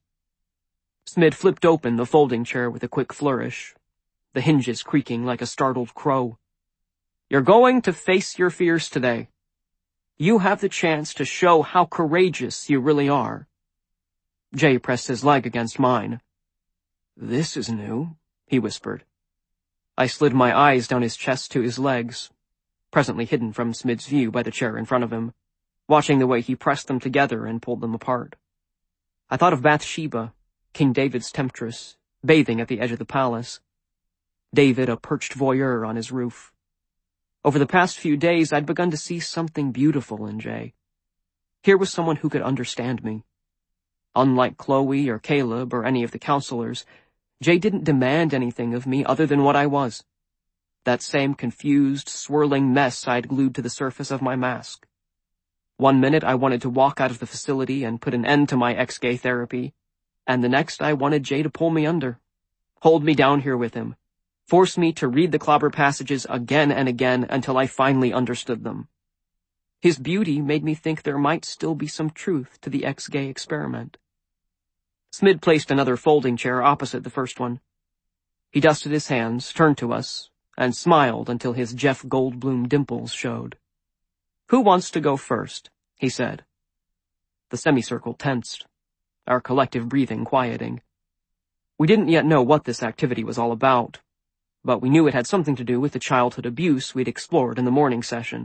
Smid flipped open the folding chair with a quick flourish, the hinges creaking like a startled crow. "You're going to face your fears today. You have the chance to show how courageous you really are." Jay pressed his leg against mine. "This is new," he whispered. I slid my eyes down his chest to his legs, presently hidden from Smid's view by the chair in front of him, watching the way he pressed them together and pulled them apart. I thought of Bathsheba, King David's temptress, bathing at the edge of the palace. David a perched voyeur on his roof. Over the past few days, I'd begun to see something beautiful in Jay. Here was someone who could understand me. Unlike Chloe or Caleb or any of the counselors, Jay didn't demand anything of me other than what I was. That same confused, swirling mess I'd glued to the surface of my mask. One minute I wanted to walk out of the facility and put an end to my ex-gay therapy, and the next I wanted Jay to pull me under, hold me down here with him, force me to read the clobber passages again and again until I finally understood them. His beauty made me think there might still be some truth to the ex-gay experiment. Smid placed another folding chair opposite the first one. He dusted his hands, turned to us, and smiled until his Jeff Goldblum dimples showed. "Who wants to go first?" he said. The semicircle tensed, our collective breathing quieting. We didn't yet know what this activity was all about, but we knew it had something to do with the childhood abuse we'd explored in the morning session.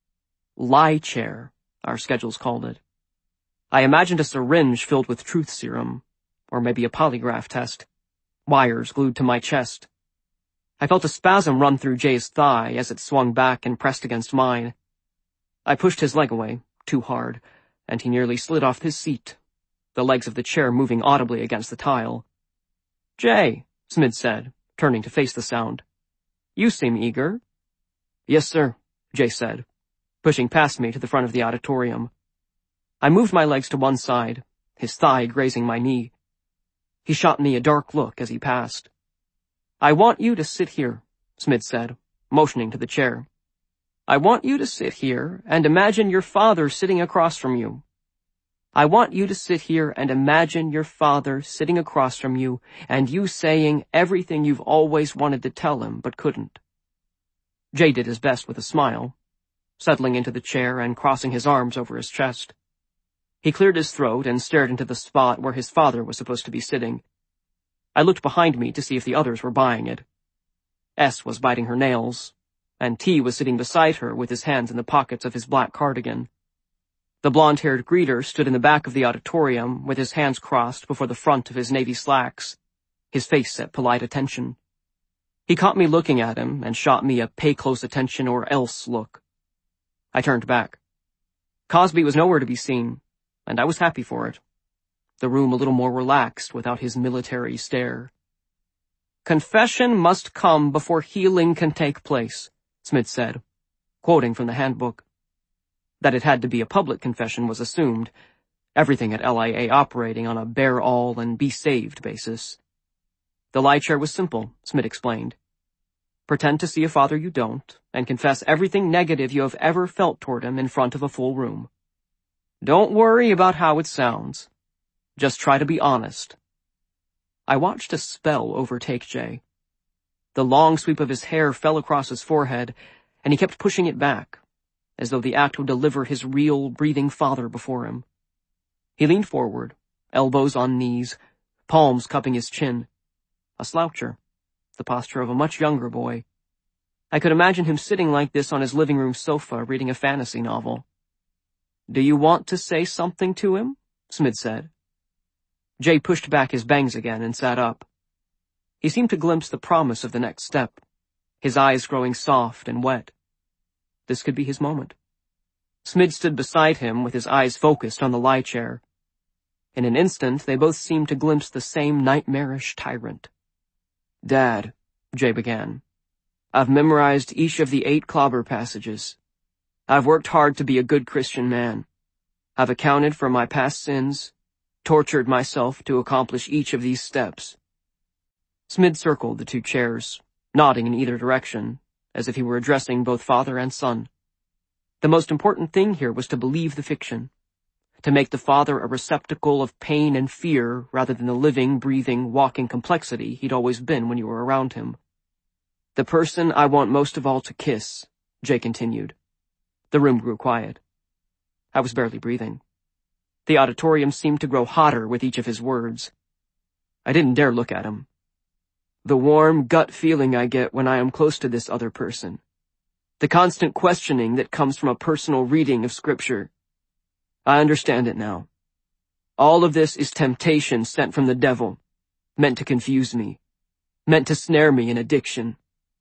Lie chair, our schedules called it. I imagined a syringe filled with truth serum, or maybe a polygraph test, wires glued to my chest. I felt a spasm run through Jay's thigh as it swung back and pressed against mine. I pushed his leg away, too hard, and he nearly slid off his seat, the legs of the chair moving audibly against the tile. "Jay," Smid said, turning to face the sound. "You seem eager." "Yes, sir," Jay said, pushing past me to the front of the auditorium. I moved my legs to one side, his thigh grazing my knee. He shot me a dark look as he passed. "I want you to sit here," Smid said, motioning to the chair. "I want you to sit here and imagine your father sitting across from you. I want you to sit here and imagine your father sitting across from you and you saying everything you've always wanted to tell him but couldn't." Jay did his best with a smile, settling into the chair and crossing his arms over his chest. He cleared his throat and stared into the spot where his father was supposed to be sitting. I looked behind me to see if the others were buying it. S was biting her nails, and T was sitting beside her with his hands in the pockets of his black cardigan. The blonde-haired greeter stood in the back of the auditorium with his hands crossed before the front of his navy slacks, his face at polite attention. He caught me looking at him and shot me a pay close attention or else look. I turned back. Cosby was nowhere to be seen, and I was happy for it. The room a little more relaxed without his military stare. "Confession must come before healing can take place," Smid said, quoting from the handbook. That it had to be a public confession was assumed, everything at L I A operating on a bear all and be saved basis. The lie chair was simple, Smid explained. Pretend to see a father you don't, and confess everything negative you have ever felt toward him in front of a full room. Don't worry about how it sounds. Just try to be honest. I watched a spell overtake Jay. The long sweep of his hair fell across his forehead, and he kept pushing it back, as though the act would deliver his real, breathing father before him. He leaned forward, elbows on knees, palms cupping his chin. A sloucher, the posture of a much younger boy. I could imagine him sitting like this on his living room sofa reading a fantasy novel. "Do you want to say something to him?" Smid said. Jay pushed back his bangs again and sat up. He seemed to glimpse the promise of the next step, his eyes growing soft and wet. This could be his moment. Smid stood beside him with his eyes focused on the lie chair. In an instant, they both seemed to glimpse the same nightmarish tyrant. "Dad," Jay began, "I've memorized each of the eight clobber passages. I've worked hard to be a good Christian man. I've accounted for my past sins, tortured myself to accomplish each of these steps. Smid circled the two chairs, nodding in either direction, as if he were addressing both father and son. The most important thing here was to believe the fiction, to make the father a receptacle of pain and fear rather than the living, breathing, walking complexity he'd always been when you were around him. The person I want most of all to kiss, Jay continued. The room grew quiet. I was barely breathing. The auditorium seemed to grow hotter with each of his words. I didn't dare look at him. The warm gut feeling I get when I am close to this other person. The constant questioning that comes from a personal reading of Scripture. I understand it now. All of this is temptation sent from the devil, meant to confuse me, meant to snare me in addiction.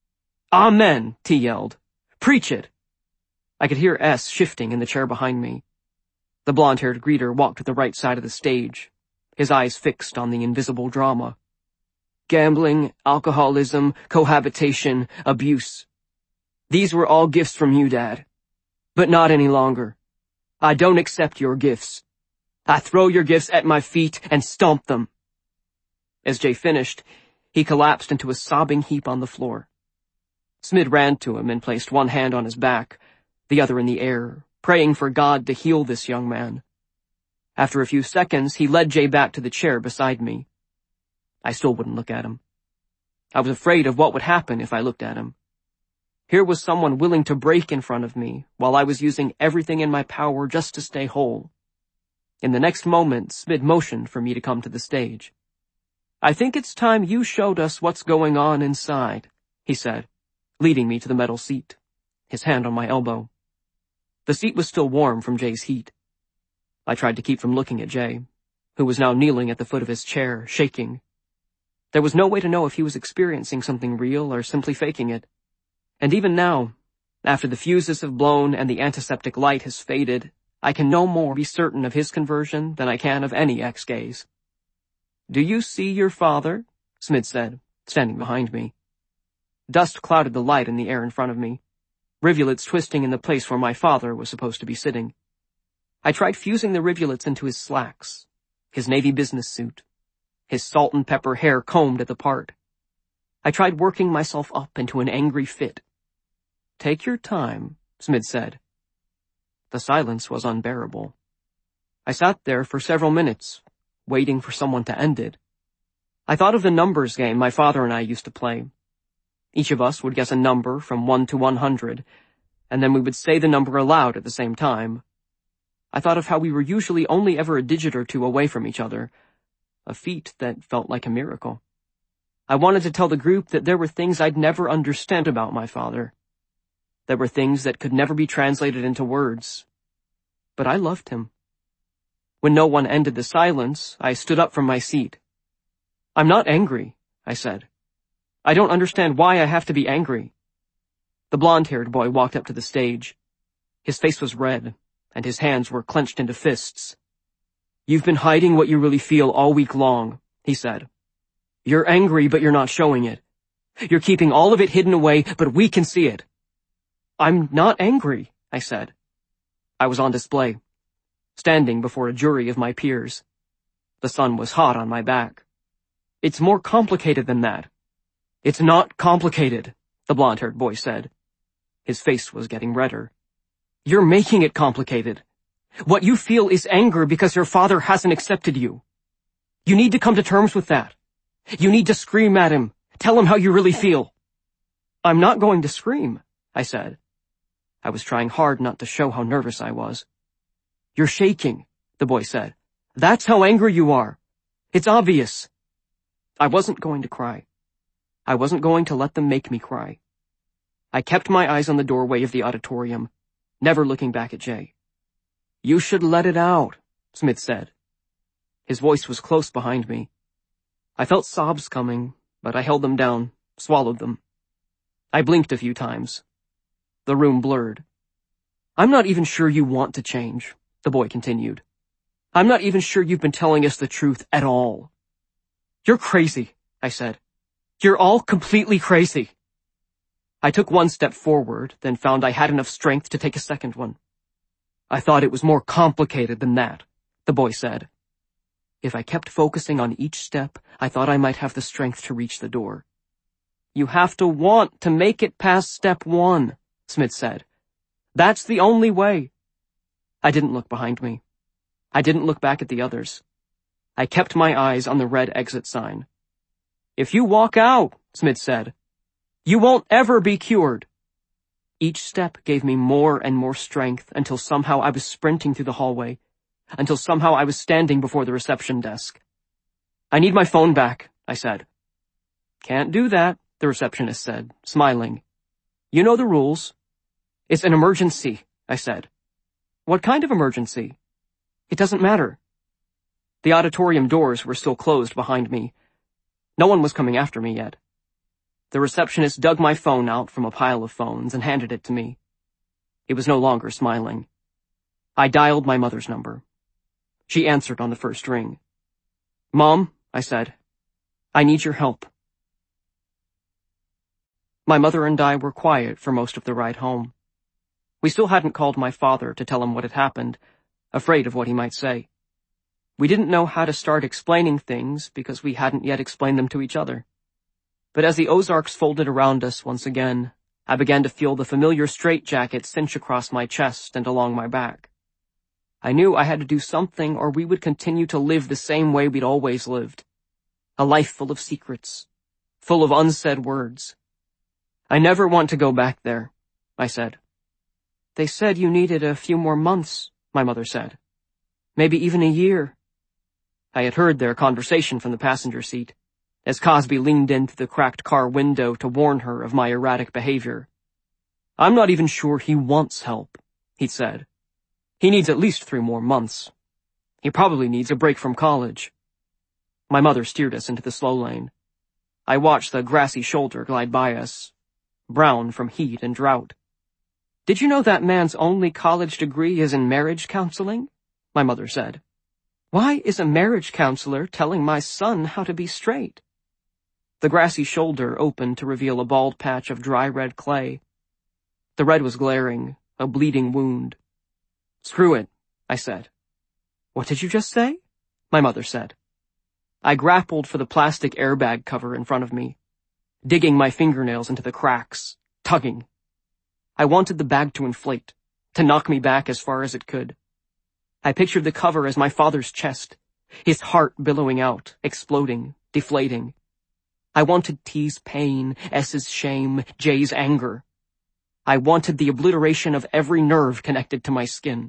Amen, T yelled. Preach it. I could hear S shifting in the chair behind me. The blonde-haired greeter walked to the right side of the stage, his eyes fixed on the invisible drama. Gambling, alcoholism, cohabitation, abuse. These were all gifts from you, Dad. But not any longer. I don't accept your gifts. I throw your gifts at my feet and stomp them. As Jay finished, he collapsed into a sobbing heap on the floor. Smid ran to him and placed one hand on his back, the other in the air, praying for God to heal this young man. After a few seconds, he led Jay back to the chair beside me. I still wouldn't look at him. I was afraid of what would happen if I looked at him. Here was someone willing to break in front of me, while I was using everything in my power just to stay whole. In the next moment, Smid motioned for me to come to the stage. I think it's time you showed us what's going on inside, he said, leading me to the metal seat, his hand on my elbow. The seat was still warm from Jay's heat. I tried to keep from looking at Jay, who was now kneeling at the foot of his chair, shaking. There was no way to know if he was experiencing something real or simply faking it. And even now, after the fuses have blown and the antiseptic light has faded, I can no more be certain of his conversion than I can of any ex-gays. Do you see your father? Smid said, standing behind me. Dust clouded the light in the air in front of me, rivulets twisting in the place where my father was supposed to be sitting. I tried fusing the rivulets into his slacks, his navy business suit, his salt and pepper hair combed at the part. I tried working myself up into an angry fit. Take your time, Smid said. The silence was unbearable. I sat there for several minutes, waiting for someone to end it. I thought of the numbers game my father and I used to play. Each of us would guess a number from one to one hundred, and then we would say the number aloud at the same time. I thought of how we were usually only ever a digit or two away from each other, a feat that felt like a miracle. I wanted to tell the group that there were things I'd never understand about my father. There were things that could never be translated into words. But I loved him. When no one ended the silence, I stood up from my seat. I'm not angry, I said. I don't understand why I have to be angry. The blonde-haired boy walked up to the stage. His face was red, and his hands were clenched into fists. You've been hiding what you really feel all week long, he said. You're angry, but you're not showing it. You're keeping all of it hidden away, but we can see it. I'm not angry, I said. I was on display, standing before a jury of my peers. The sun was hot on my back. It's more complicated than that. It's not complicated, the blonde-haired boy said. His face was getting redder. You're making it complicated. What you feel is anger because your father hasn't accepted you. You need to come to terms with that. You need to scream at him. Tell him how you really feel. I'm not going to scream, I said. I was trying hard not to show how nervous I was. You're shaking, the boy said. That's how angry you are. It's obvious. I wasn't going to cry. I wasn't going to let them make me cry. I kept my eyes on the doorway of the auditorium, never looking back at Jay. You should let it out, Smid said. His voice was close behind me. I felt sobs coming, but I held them down, swallowed them. I blinked a few times. The room blurred. I'm not even sure you want to change, the boy continued. I'm not even sure you've been telling us the truth at all. You're crazy, I said. You're all completely crazy. I took one step forward, then found I had enough strength to take a second one. I thought it was more complicated than that, the boy said. If I kept focusing on each step, I thought I might have the strength to reach the door. "You have to want to make it past step one," Smith said. "That's the only way." I didn't look behind me. I didn't look back at the others. I kept my eyes on the red exit sign. "If you walk out," Smith said, "you won't ever be cured." Each step gave me more and more strength until somehow I was sprinting through the hallway, until somehow I was standing before the reception desk. "I need my phone back," I said. "Can't do that," the receptionist said, smiling. "You know the rules." "It's an emergency," I said. "What kind of emergency?" "It doesn't matter." The auditorium doors were still closed behind me. No one was coming after me yet. The receptionist dug my phone out from a pile of phones and handed it to me. It was no longer smiling. I dialed my mother's number. She answered on the first ring. "Mom," I said, "I need your help." My mother and I were quiet for most of the ride home. We still hadn't called my father to tell him what had happened, afraid of what he might say. We didn't know how to start explaining things because we hadn't yet explained them to each other. But as the Ozarks folded around us once again, I began to feel the familiar straitjacket cinch across my chest and along my back. I knew I had to do something or we would continue to live the same way we'd always lived. A life full of secrets, full of unsaid words. "I never want to go back there," I said. "They said you needed a few more months," my mother said. "Maybe even a year." I had heard their conversation from the passenger seat, as Cosby leaned in through the cracked car window to warn her of my erratic behavior. "I'm not even sure he wants help," he said. "He needs at least three more months. He probably needs a break from college." My mother steered us into the slow lane. I watched the grassy shoulder glide by us, brown from heat and drought. "Did you know that man's only college degree is in marriage counseling?" my mother said. "Why is a marriage counselor telling my son how to be straight?" The grassy shoulder opened to reveal a bald patch of dry red clay. The red was glaring, a bleeding wound. "Screw it," I said. "What did you just say?" my mother said. I grappled for the plastic airbag cover in front of me, digging my fingernails into the cracks, tugging. I wanted the bag to inflate, to knock me back as far as it could. I pictured the cover as my father's chest, his heart billowing out, exploding, deflating. I wanted T's pain, S's shame, J's anger. I wanted the obliteration of every nerve connected to my skin.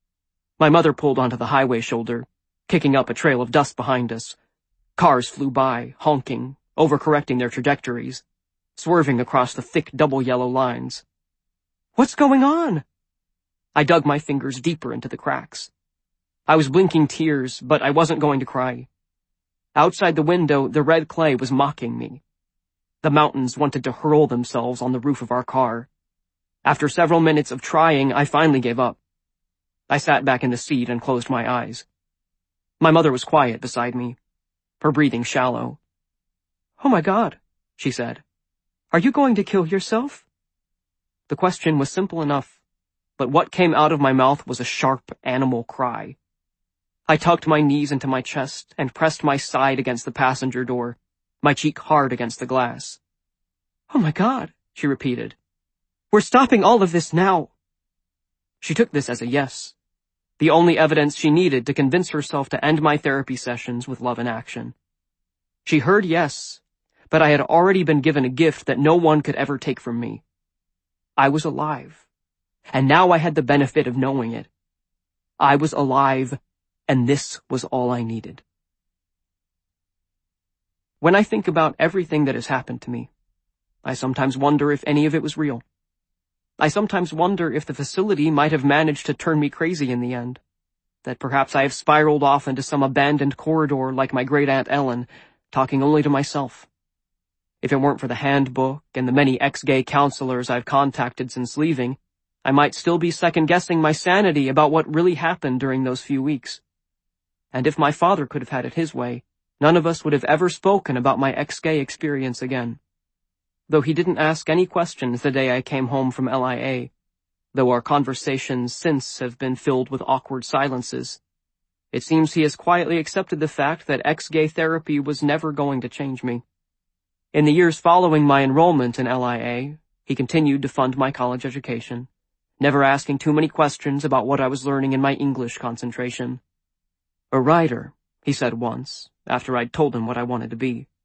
My mother pulled onto the highway shoulder, kicking up a trail of dust behind us. Cars flew by, honking, overcorrecting their trajectories, swerving across the thick double yellow lines. "What's going on?" I dug my fingers deeper into the cracks. I was blinking tears, but I wasn't going to cry. Outside the window, the red clay was mocking me. The mountains wanted to hurl themselves on the roof of our car. After several minutes of trying, I finally gave up. I sat back in the seat and closed my eyes. My mother was quiet beside me, her breathing shallow. "Oh my God," she said. "Are you going to kill yourself?" The question was simple enough, but what came out of my mouth was a sharp animal cry. I tucked my knees into my chest and pressed my side against the passenger door, my cheek hard against the glass. "Oh my God," she repeated. "We're stopping all of this now." She took this as a yes, the only evidence she needed to convince herself to end my therapy sessions with love in action. She heard yes, but I had already been given a gift that no one could ever take from me. I was alive, and now I had the benefit of knowing it. I was alive, and this was all I needed. When I think about everything that has happened to me, I sometimes wonder if any of it was real. I sometimes wonder if the facility might have managed to turn me crazy in the end, that perhaps I have spiraled off into some abandoned corridor like my great-aunt Ellen, talking only to myself. If it weren't for the handbook and the many ex-gay counselors I've contacted since leaving, I might still be second-guessing my sanity about what really happened during those few weeks. And if my father could have had it his way, none of us would have ever spoken about my ex-gay experience again. Though he didn't ask any questions the day I came home from L I A, though our conversations since have been filled with awkward silences, It seems he has quietly accepted the fact that ex-gay therapy was never going to change me. In the years following my enrollment in L I A, he continued to fund my college education, never asking too many questions about what I was learning in my English concentration. "A writer," he said once, after I'd told him what I wanted to be.